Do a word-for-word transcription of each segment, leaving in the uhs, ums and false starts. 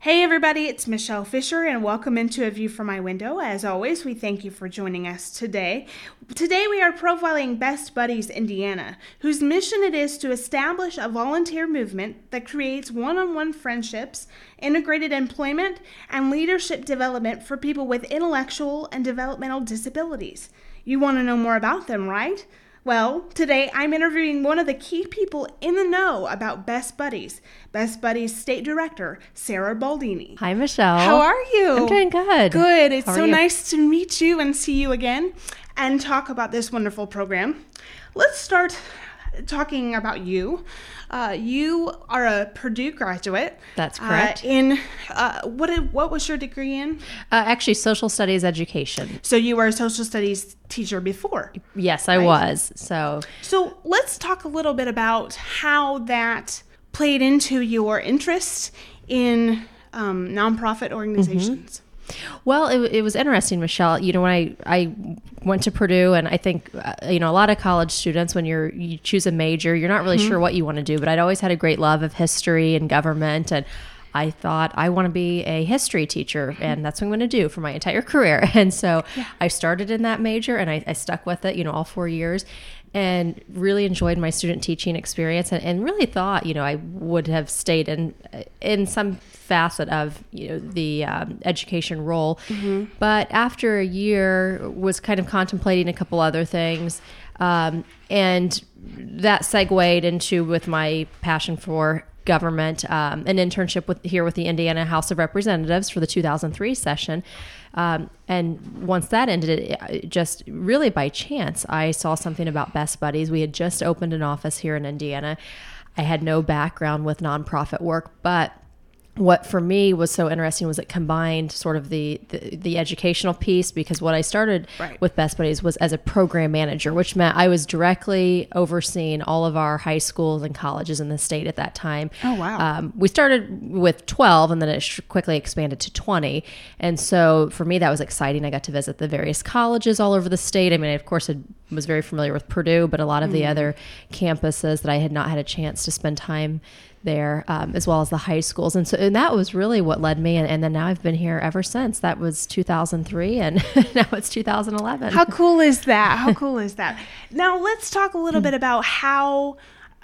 Hey everybody, it's Michelle Fisher and welcome into A View from My Window. As always, we thank you for joining us today. Today we are profiling Best Buddies Indiana, whose mission it is to establish a volunteer movement that creates one-on-one friendships, integrated employment, and leadership development for people with intellectual and developmental disabilities. You want to know more about them, right? Well, today I'm interviewing one of the key people in the know about Best Buddies, Best Buddies State Director, Sarah Baldini. Hi, Michelle. How are you? I'm doing good. Good. It's How so are you? nice to meet you and see you again and talk about this wonderful program. Let's start talking about you. Uh, you are a Purdue graduate. That's correct. Uh, in uh, what did, what was your degree in? Uh, actually, social studies education. So you were a social studies teacher before. Yes, I Right. was. So, So let's talk a little bit about how that played into your interest in um, nonprofit organizations. well, it, it was interesting, Michelle. You know, when I, I went to Purdue, and I think, uh, you know, a lot of college students, when you're you choose a major, you're not really sure what you want to do. But I'd always had a great love of history and government, and I thought I want to be a history teacher, and that's what I'm going to do for my entire career. And so I started in that major, and I, I stuck with it, you know, all four years, and really enjoyed my student teaching experience, and, and really thought, you know, I would have stayed in in some facet of, you know, the um, education role. But after a year, was kind of contemplating a couple other things, um, and that segued into with my passion for government, um, an internship with here with the Indiana House of Representatives for the two thousand three session. Um, and once that ended, it, it just really by chance, I saw something about Best Buddies. We had just opened an office here in Indiana. I had no background with nonprofit work, but what for me was so interesting was it combined sort of the, the, the educational piece, because what I started Right. with Best Buddies was as a program manager, which meant I was directly overseeing all of our high schools and colleges in the state at that time. Oh, wow. Um, we started with twelve, and then it sh- quickly expanded to twenty. And so for me, that was exciting. I got to visit the various colleges all over the state. I mean, I, of course, I was very familiar with Purdue, but a lot of the other campuses that I had not had a chance to spend time there, um, as well as the high schools. And so and that was really what led me. And, and then now I've been here ever since. That was two thousand three, and now it's two thousand eleven. How cool is that? How cool is that? Now let's talk a little bit about how,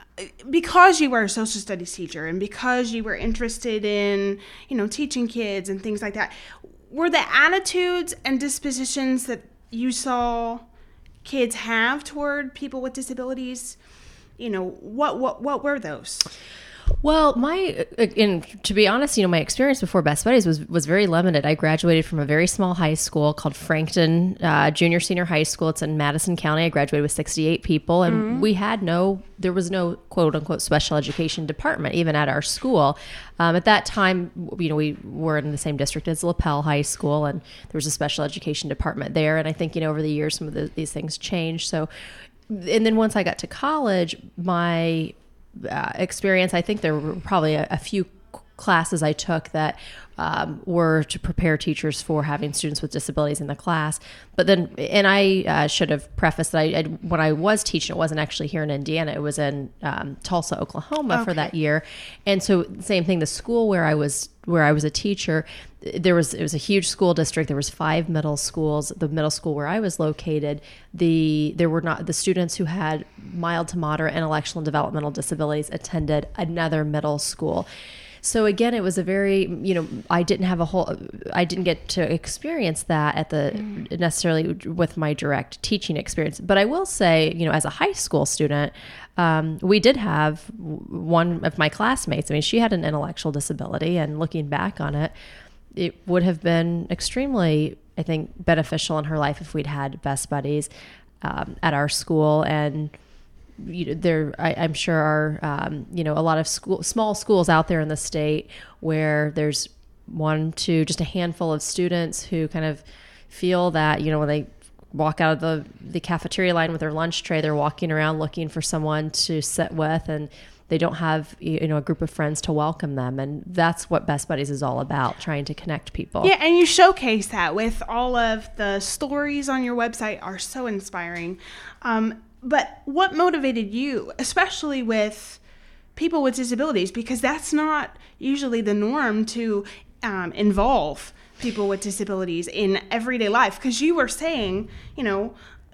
because you were a social studies teacher and because you were interested in, you know, teaching kids and things like that, were the attitudes and dispositions that you saw kids have toward people with disabilities, you know, what what what were those? Well, my, and to be honest, you know, my experience before Best Buddies was, was very limited. I graduated from a very small high school called Frankton uh, Junior Senior High School. It's in Madison County. I graduated with sixty-eight people, and mm-hmm. we had no, there was no quote unquote special education department, even at our school. Um, at that time, you know, we were in the same district as LaPel High School, and there was a special education department there. And I think, you know, over the years, some of the, these things changed. So, and then once I got to college, my Uh, experience, I think there were probably a, a few classes I took that um, were to prepare teachers for having students with disabilities in the class. But then, and I uh, should have prefaced that I, I, when I was teaching, it wasn't actually here in Indiana. It was in um, Tulsa, Oklahoma Okay. for that year. And so same thing, the school where I was where I was a teacher, there was it was a huge school district. There was five middle schools. The middle school where I was located, the there were not the students who had mild to moderate intellectual and developmental disabilities attended another middle school. So again, it was a very, you know, I didn't have a whole, I didn't get to experience that at the mm. necessarily with my direct teaching experience. But I will say, you know, as a high school student, um, we did have one of my classmates. I mean, she had an intellectual disability, and looking back on it, it would have been extremely, I think, beneficial in her life if we'd had Best Buddies um, at our school. And you know, there, I, I'm sure are, um, you know, a lot of school, small schools out there in the state where there's one to just a handful of students who kind of feel that, you know, when they walk out of the, the cafeteria line with their lunch tray, they're walking around looking for someone to sit with, and they don't have, you know, a group of friends to welcome them. And that's what Best Buddies is all about, trying to connect people. Yeah, and you showcase that with all of the stories on your website are so inspiring. Um, But what motivated you, especially with people with disabilities, because that's not usually the norm, to um, involve people with disabilities in everyday life? Because you were saying, you know,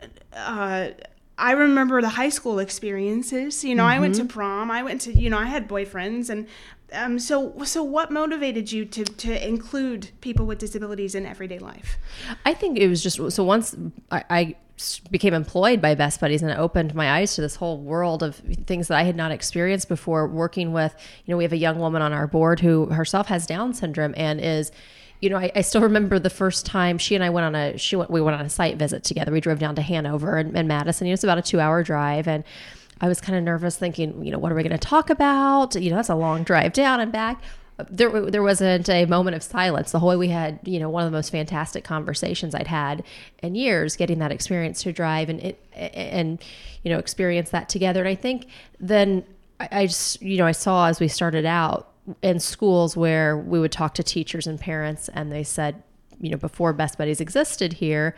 uh, I remember the high school experiences. You know, mm-hmm. I went to prom. I went to, you know, I had boyfriends. And um, so so what motivated you to, to include people with disabilities in everyday life? I think it was just, so once I, I became employed by Best Buddies, and it opened my eyes to this whole world of things that I had not experienced before, working with, you know, we have a young woman on our board who herself has Down syndrome and is, you know, I, I still remember the first time she and I went on a, she went, we went on a site visit together. We drove down to Hanover and, and Madison. You know, it's about a two hour drive. And I was kind of nervous thinking, you know, what are we going to talk about? You know, that's a long drive down and back. There, there wasn't a moment of silence. The whole way we had, you know, one of the most fantastic conversations I'd had in years, getting that experience to drive and, it, and, you know, experience that together. And I think then I, I just, you know, I saw as we started out in schools where we would talk to teachers and parents, and they said, you know, before Best Buddies existed here,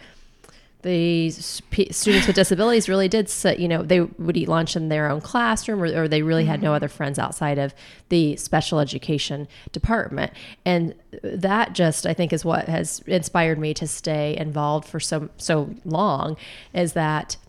the sp- students with disabilities really did sit, you know, they would eat lunch in their own classroom, or, or they really had no other friends outside of the special education department. And that just, I think, is what has inspired me to stay involved for so, so long, is that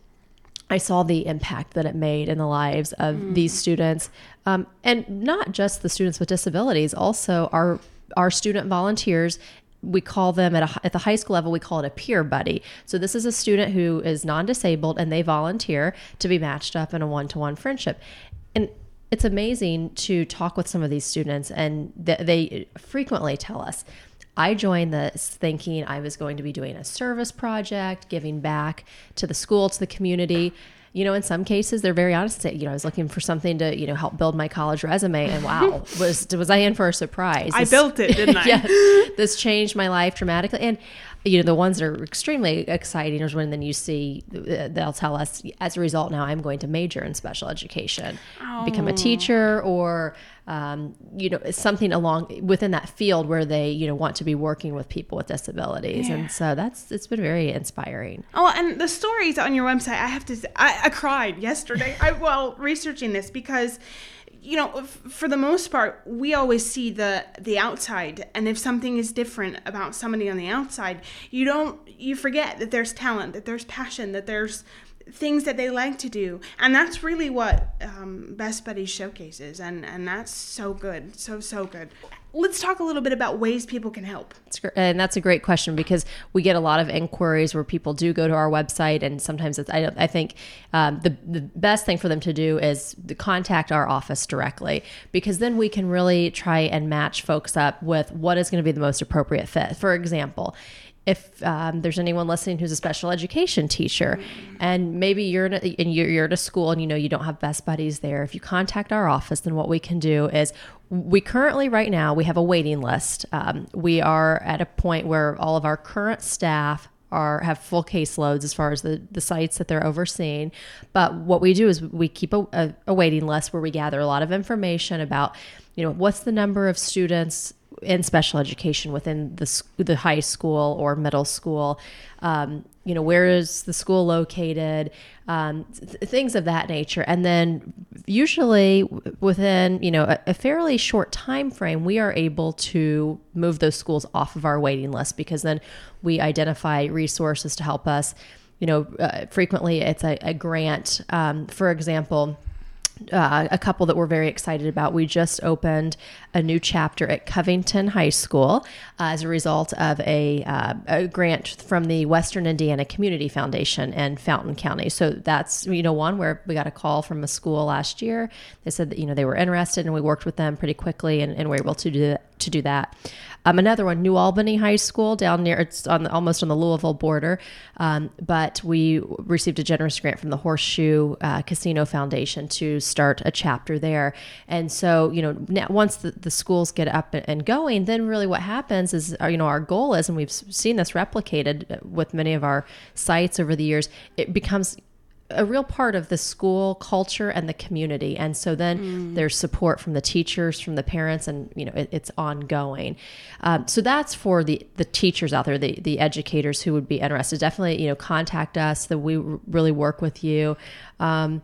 I saw the impact that it made in the lives of mm. these students. Um, and not just the students with disabilities, also our, our student volunteers. We call them at a, at the high school level, we call it a peer buddy. So this is a student who is non-disabled, and they volunteer to be matched up in a one-to-one friendship. And it's amazing to talk with some of these students, and th- they frequently tell us, I joined this thinking I was going to be doing a service project, giving back to the school, to the community. You know, in some cases, they're very honest. You know, I was looking for something to, you know, help build my college resume, and wow, was was I in for a surprise? I this, built it, didn't I? Yeah, this changed my life dramatically. And you know, the ones that are extremely exciting is when then you see they'll tell us, as a result, now I'm going to major in special education, oh. become a teacher, or um, you know, something along within that field where they, you know, want to be working with people with disabilities. Yeah. And so that's, it's been very inspiring. Oh, and the stories on your website, I have to say, I, I cried yesterday I, while researching this, because you know, f- for the most part, we always see the the outside, and if something is different about somebody on the outside, you don't, you forget that there's talent, that there's passion, that there's things that they like to do. And that's really what um, Best Buddies showcases, and, and that's so good, so, so good. Let's talk a little bit about ways people can help. And that's a great question, because we get a lot of inquiries where people do go to our website, and sometimes it's, I, I think um, the, the best thing for them to do is to contact our office directly, because then we can really try and match folks up with what is going to be the most appropriate fit. For example, if um, there's anyone listening who's a special education teacher, and maybe you're in a, and you're, you're at a school and you know you don't have Best Buddies there, if you contact our office, then what we can do is, we currently right now we have a waiting list. Um, we are at a point where all of our current staff are have full caseloads as far as the, the sites that they're overseeing. But what we do is we keep a, a, a waiting list where we gather a lot of information about, you know, what's the number of students in special education within the the high school or middle school, um, you know, where is the school located, um, th- things of that nature. And then usually within, you know, a, a fairly short time frame, we are able to move those schools off of our waiting list, because then we identify resources to help us. You know, uh, frequently it's a, a grant. Um, for example, Uh, a couple that we're very excited about. We just opened a new chapter at Covington High School uh, as a result of a, uh, a grant from the Western Indiana Community Foundation and Fountain County. So that's, you know, one where we got a call from a school last year. They said that, you know, they were interested, and we worked with them pretty quickly, and, and were able to do that, to do that. Um, another one, New Albany High School down near, it's on the, almost on the Louisville border. Um, but we received a generous grant from the Horseshoe uh, Casino Foundation to start a chapter there. And so, you know, now, once the, the schools get up and going, then really what happens is, uh, you know, our goal is, and we've seen this replicated with many of our sites over the years, it becomes a real part of the school culture and the community. And so then mm. there's support from the teachers, from the parents, and, you know, it, it's ongoing. Um, so that's for the, the teachers out there, the, the educators who would be interested. Definitely, you know, contact us, that we really work with you. Um,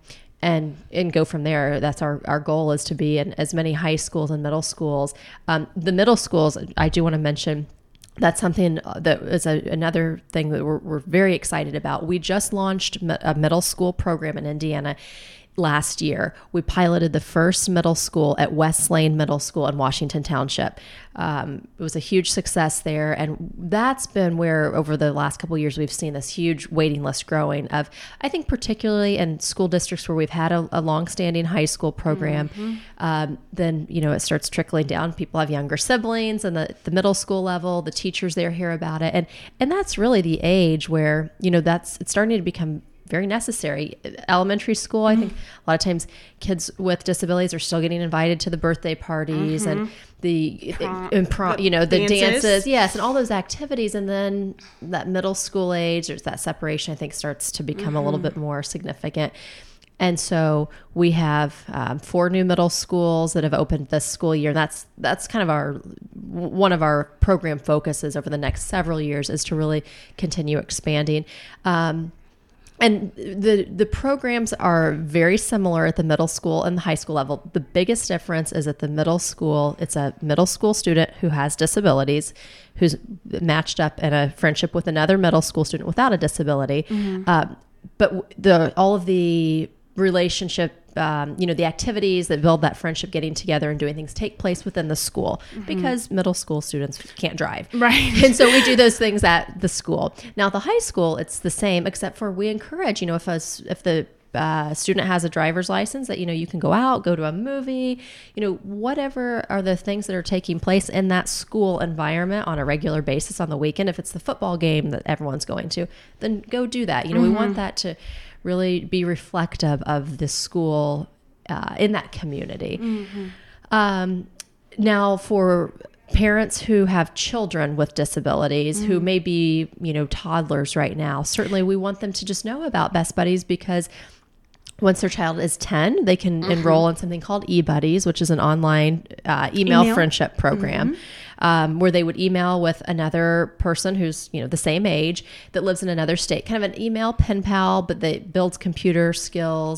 and and go from there. That's our, our goal, is to be in as many high schools and middle schools. Um, the middle schools, I do want to mention, that's something that is a, another thing that we're, we're very excited about. We just launched a middle school program in Indiana last year. We piloted the first middle school at West Lane Middle School in Washington Township. Um, it was a huge success there. And that's been where over the last couple of years, we've seen this huge waiting list growing of, I think, particularly in school districts where we've had a, a longstanding high school program. Mm-hmm. Um, then, you know, it starts trickling down. People have younger siblings, and the, the middle school level, the teachers there hear about it. And, and that's really the age where, you know, that's, it's starting to become very necessary. Elementary school, I think a lot of times kids with disabilities are still getting invited to the birthday parties mm-hmm. and the, Prom, the, prom, you know, the dances. dances. Yes. And all those activities. And then that middle school age, there's that separation, I think, starts to become mm-hmm. a little bit more significant. And so we have um, four new middle schools that have opened this school year. That's that's kind of our one of our program focuses over the next several years, is to really continue expanding. Um, And the the programs are very similar at the middle school and the high school level. The biggest difference is at the middle school, it's a middle school student who has disabilities, who's matched up in a friendship with another middle school student without a disability. Mm-hmm. Um, but the all of the relationship, um, you know, the activities that build that friendship, getting together and doing things, take place within the school mm-hmm. because middle school students can't drive. Right. And so we do those things at the school. Now, at the high school, it's the same, except for we encourage, you know, if a, if the uh, student has a driver's license, that, you know, you can go out, go to a movie, you know, whatever are the things that are taking place in that school environment on a regular basis on the weekend. If it's the football game that everyone's going to, then go do that. You know, mm-hmm. we want that to really be reflective of the school uh, in that community. Mm-hmm. Um, now, for parents who have children with disabilities, mm-hmm. who may be, you know, toddlers right now, certainly we want them to just know about Best Buddies, because once their child is ten, they can mm-hmm. enroll in something called eBuddies, which is an online uh, email, email friendship program. Mm-hmm. Um, where they would email with another person who's, you know, the same age that lives in another state, kind of an email pen pal, but that builds computer skills.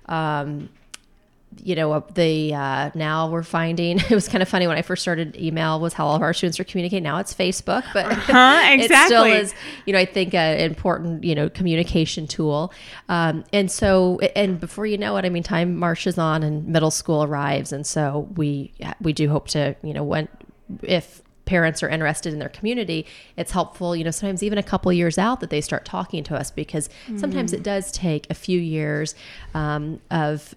Um, you know, the, uh, now we're finding, it was kind of funny when I first started, email was how all of our students are communicating. Now it's Facebook, but uh-huh, exactly. it still is, you know, I think an important, you know, communication tool. Um, and so, and before you know it, I mean, time marches on and middle school arrives. And so we, we do hope to, you know, when, if parents are interested in their community, it's helpful, you know, sometimes even a couple of years out that they start talking to us, because mm-hmm. sometimes it does take a few years um, of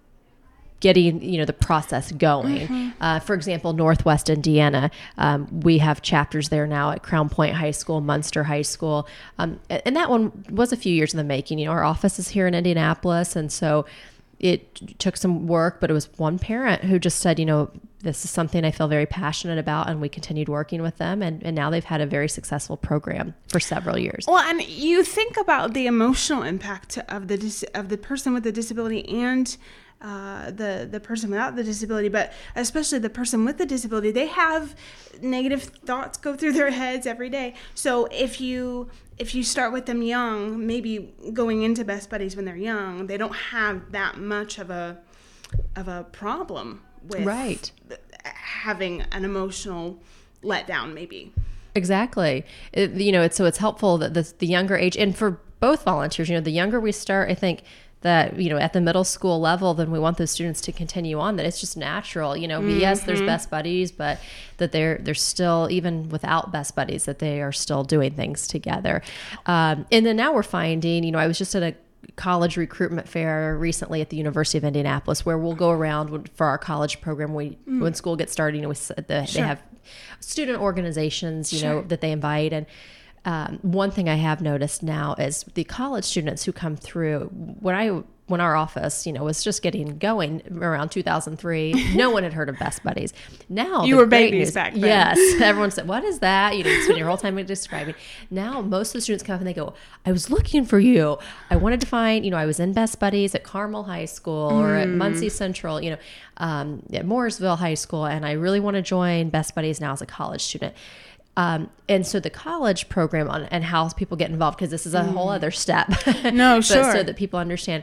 getting, you know, the process going. Mm-hmm. Uh, for example, Northwest Indiana, um, we have chapters there now at Crown Point High School, Munster High School. Um, and that one was a few years in the making. You know, our office is here in Indianapolis. And so it took some work, but it was one parent who just said, you know, this is something I feel very passionate about, and we continued working with them, and, and now they've had a very successful program for several years. Well, and you think about the emotional impact of the dis- of the person with the disability and uh, the the person without the disability, but especially the person with the disability, they have negative thoughts go through their heads every day. So if you if you start with them young, maybe going into Best Buddies when they're young, they don't have that much of a of a problem with right. having an emotional letdown, maybe. Exactly. It, you know, it's so it's helpful that the, the younger age, and for both volunteers, you know, the younger we start, I think that, you know, at the middle school level, then we want those students to continue on, that it's just natural, you know, mm-hmm. yes, there's Best Buddies, but that they're, they're still, even without Best Buddies, that they are still doing things together. Um, and then now we're finding, you know, I was just at a college recruitment fair recently at the University of Indianapolis, where we'll go around for our college program. We, mm. when school gets started, you know, we, the, sure. they have student organizations, you sure. know, that they invite. And um, one thing I have noticed now is the college students who come through, when I, when our office, you know, was just getting going around two thousand three, no one had heard of Best Buddies. Now you were babies news, back then. Yes. Everyone said, what is that? You know, you spend your whole time describing. Now, most of the students come up and they go, I was looking for you. I wanted to find, you know, I was in Best Buddies at Carmel High School mm. or at Muncie Central, you know, um, at Mooresville High School. And I really want to join Best Buddies now as a college student. Um, and so the college program on, and how people get involved, because this is a mm. whole other step. No, but sure. So that people understand.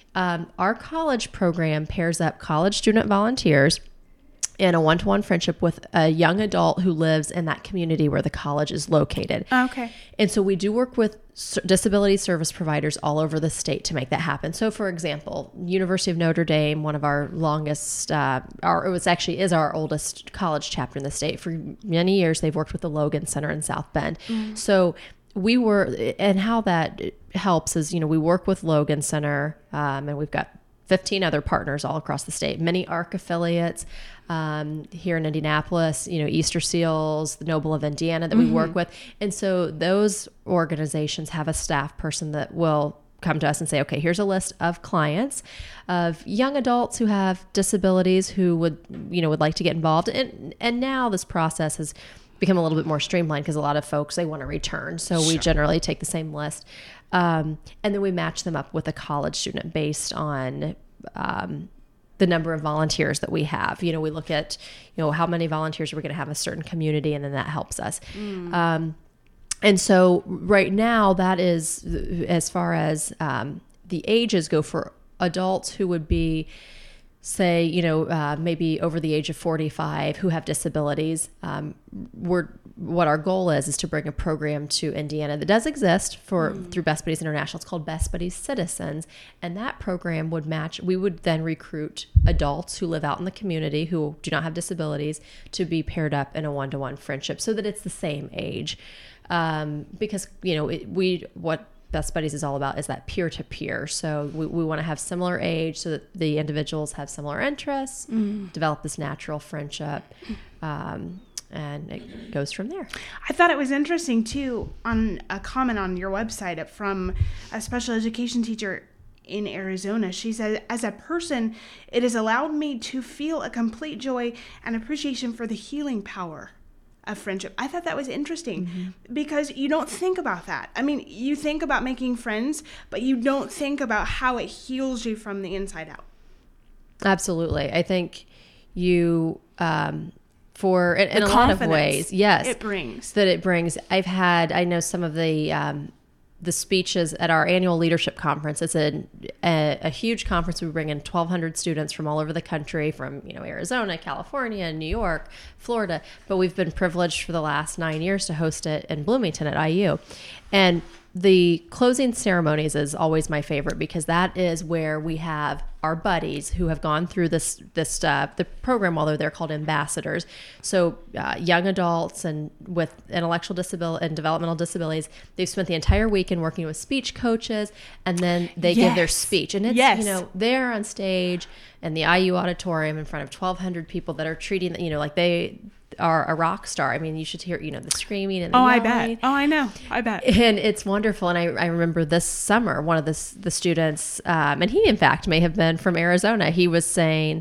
Um, our college program pairs up college student volunteers in a one-to-one friendship with a young adult who lives in that community where the college is located. Okay. And so we do work with disability service providers all over the state to make that happen. So for example, University of Notre Dame, one of our longest, uh, our, it was actually is our oldest college chapter in the state. For many years, they've worked with the Logan Center in South Bend. Mm. So we were, and how that helps is, you know, we work with Logan Center, um, and we've got fifteen other partners all across the state, many A R C affiliates um, here in Indianapolis, you know, Easter Seals, the Noble of Indiana that mm-hmm. we work with. And so those organizations have a staff person that will come to us and say, okay, here's a list of clients of young adults who have disabilities who would, you know, would like to get involved. And, and now this process has become a little bit more streamlined because a lot of folks, they want to return. So sure. we generally take the same list. Um, and then we match them up with a college student based on um, the number of volunteers that we have. You know, we look at, you know, how many volunteers are we going to have in a certain community, and then that helps us. Mm. Um, and so right now that is, as far as um, the ages go, for adults who would be, say, you know, uh, maybe over the age of forty-five who have disabilities, um, we're, what our goal is, is to bring a program to Indiana that does exist for mm. through Best Buddies International. It's called Best Buddies Citizens. And that program would match, we would then recruit adults who live out in the community who do not have disabilities to be paired up in a one-to-one friendship so that it's the same age. Um, because, you know, it, we, what Best Buddies is all about is that peer-to-peer. So we, we want to have similar age so that the individuals have similar interests, mm. develop this natural friendship, um, and it goes from there. I thought it was interesting, too, on a comment on your website from a special education teacher in Arizona. She said, as a person, it has allowed me to feel a complete joy and appreciation for the healing power of friendship. I thought that was interesting mm-hmm. because you don't think about that. I mean, you think about making friends, but you don't think about how it heals you from the inside out. Absolutely. I think you, um, for, in, in a lot of ways, yes, it brings that it brings. I've had, I know some of the, um, the speeches at our annual leadership conference. It's a, a, a huge conference. We bring in twelve hundred students from all over the country, from, you know, Arizona, California, New York, Florida. But we've been privileged for the last nine years to host it in Bloomington at I U. And the closing ceremonies is always my favorite because that is where we have our buddies who have gone through this this uh, the program while they're there, called ambassadors. So uh, young adults and with intellectual disability and developmental disabilities, they've spent the entire weekend working with speech coaches, and then they yes. give their speech. And it's, yes. you know, they're on stage in the I U auditorium in front of twelve hundred people that are treating, you know, like they are a rock star. I mean, you should hear, you know, the screaming and the oh, yelling. I bet. Oh, I know. I bet. And it's wonderful. And I, I remember this summer, one of the, the students, um, and he, in fact, may have been from Arizona. He was saying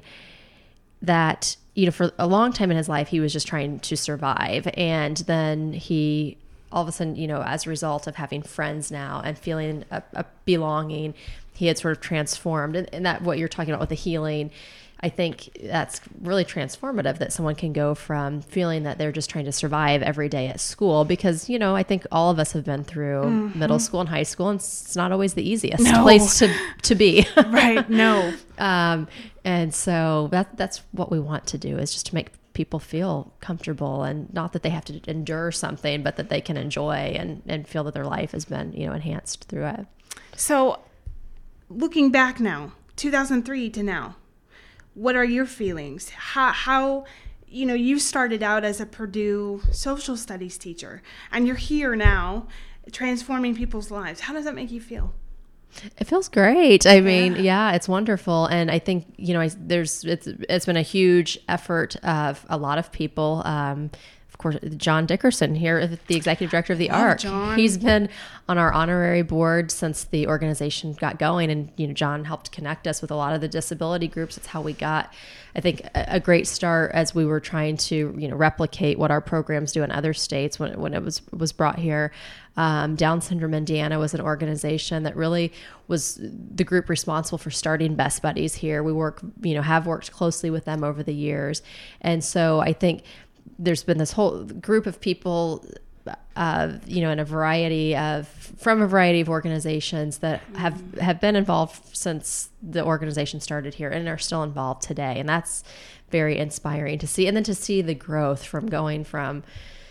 that, you know, for a long time in his life, he was just trying to survive. And then he, all of a sudden, you know, as a result of having friends now and feeling a, a belonging, he had sort of transformed. And, and that, what you're talking about with the healing, I think that's really transformative, that someone can go from feeling that they're just trying to survive every day at school, because, you know, I think all of us have been through mm-hmm. middle school and high school, and it's not always the easiest no. place to, to be. Right. No. Um, and so that, that's what we want to do, is just to make people feel comfortable, and not that they have to endure something, but that they can enjoy and, and feel that their life has been, you know, enhanced through it. So looking back now, two thousand three to now, what are your feelings? How, how, you know, you started out as a Purdue social studies teacher, and you're here now transforming people's lives. How does that make you feel? It feels great. I mean, yeah, yeah it's wonderful. And I think, you know, I, there's, it's, it's been a huge effort of a lot of people. Um, Of course, John Dickerson here, the executive director of the A R C. John. He's been on our honorary board since the organization got going. And, you know, John helped connect us with a lot of the disability groups. It's how we got, I think, a, a great start as we were trying to, you know, replicate what our programs do in other states when, when it was, was brought here. Um, Down Syndrome Indiana was an organization that really was the group responsible for starting Best Buddies here. We work, you know, have worked closely with them over the years. And so I think there's been this whole group of people uh, you know, in a variety of, from a variety of organizations that have, have been involved since the organization started here and are still involved today. And that's very inspiring to see. And then to see the growth from going from,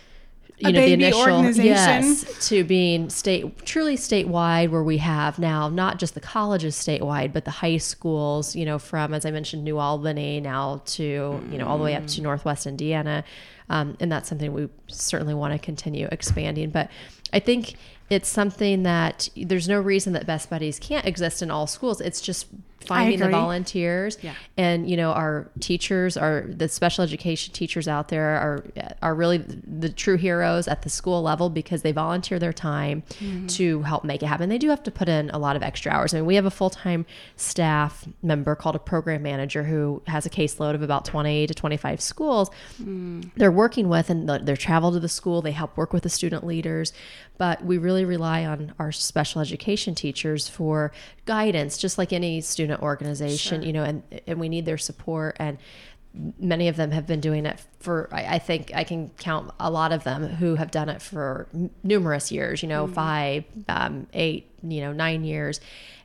you a know, the initial, organization. yes, to being state, truly statewide, where we have now not just the colleges statewide, but the high schools, you know, from, as I mentioned, New Albany now to, you know, all the way up to Northwest Indiana. Um, and that's something we certainly want to continue expanding. But I think it's something that there's no reason that Best Buddies can't exist in all schools. It's just finding the volunteers. Yeah. And, you know, our teachers, are the special education teachers out there are are really the true heroes at the school level, because they volunteer their time mm-hmm. to help make it happen. They do have to put in a lot of extra hours. I mean, we have a full-time staff member called a program manager who has a caseload of about twenty to twenty-five schools mm. they're working with, and they're travel to the school. They help work with the student leaders. But we really rely on our special education teachers for guidance, just like any student organization, sure. you know, and, and we need their support. And many of them have been doing it for, I, I think I can count a lot of them who have done it for n- numerous years, you know, mm-hmm. five, um, eight, you know, nine years,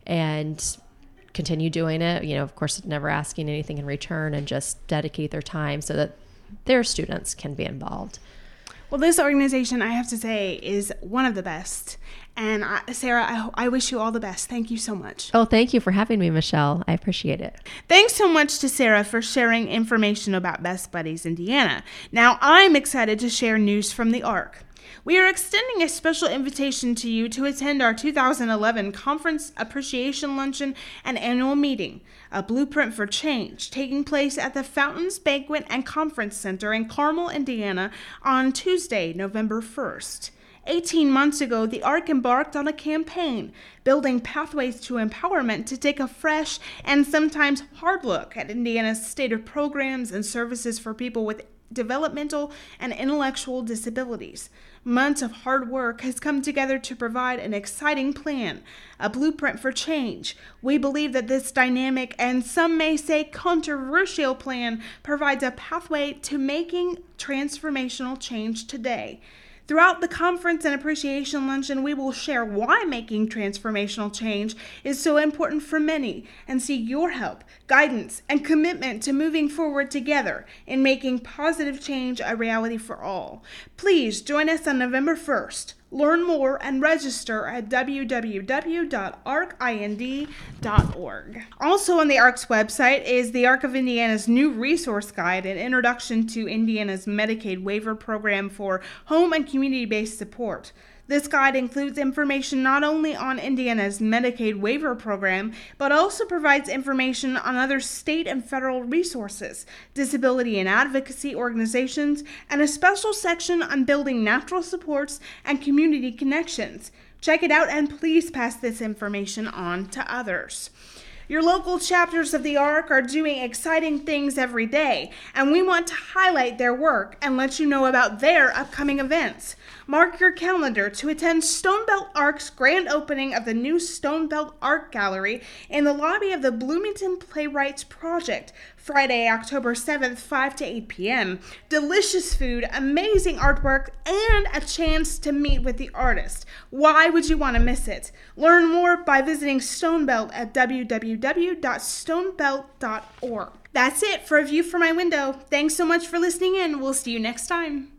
and continue doing it, you know, of course, never asking anything in return, and just dedicate their time so that their students can be involved. Well, this organization, I have to say, is one of the best. And I, Sarah, I, I wish you all the best. Thank you so much. Oh, thank you for having me, Michelle. I appreciate it. Thanks so much to Sarah for sharing information about Best Buddies Indiana. Now, I'm excited to share news from the ARC. We are extending a special invitation to you to attend our two thousand eleven Conference Appreciation Luncheon and Annual Meeting, a blueprint for change, taking place at the Fountains Banquet and Conference Center in Carmel, Indiana, on Tuesday, November first. eighteen months ago, the ARC embarked on a campaign, Building Pathways to Empowerment, to take a fresh and sometimes hard look at Indiana's state of programs and services for people with developmental and intellectual disabilities. Months of hard work has come together to provide an exciting plan, a blueprint for change. We believe that this dynamic and some may say controversial plan provides a pathway to making transformational change today. Throughout the conference and appreciation luncheon, we will share why making transformational change is so important for many, and seek your help, guidance, and commitment to moving forward together in making positive change a reality for all. Please join us on November first. Learn more and register at w w w dot arc ind dot org. Also on the ARC's website is the ARC of Indiana's new resource guide, an introduction to Indiana's Medicaid waiver program for home and community-based support. This guide includes information not only on Indiana's Medicaid waiver program, but also provides information on other state and federal resources, disability and advocacy organizations, and a special section on building natural supports and community connections. Check it out and please pass this information on to others. Your local chapters of the ARC are doing exciting things every day, and we want to highlight their work and let you know about their upcoming events. Mark your calendar to attend Stonebelt ARC's grand opening of the new Stonebelt Art Gallery in the lobby of the Bloomington Playwrights Project, Friday, October seventh, five to eight p.m. Delicious food, amazing artwork, and a chance to meet with the artist. Why would you want to miss it? Learn more by visiting Stonebelt at w w w dot stonebelt dot org. That's it for A View from My Window. Thanks so much for listening in. We'll see you next time.